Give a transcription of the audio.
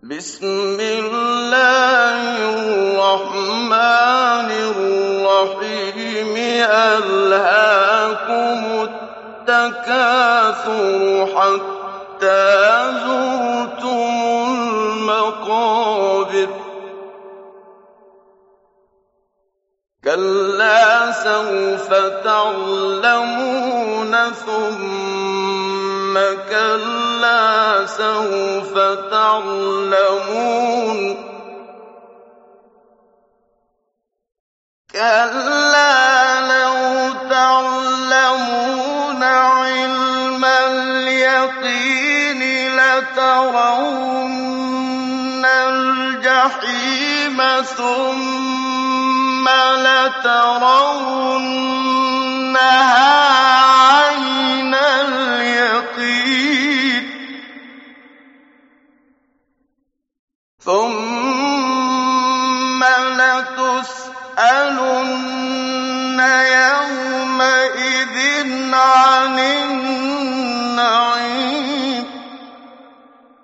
بسم الله الرحمن الرحيم ألهاكم التكاثر حتى زرتم المقابر كلا سوف تعلمون ثم كلا سوف تعلمون كلا لو تعلمون علم اليقين لترون الجحيم ثم لترونها عين اليقين ثم لتسألن يومئذ عن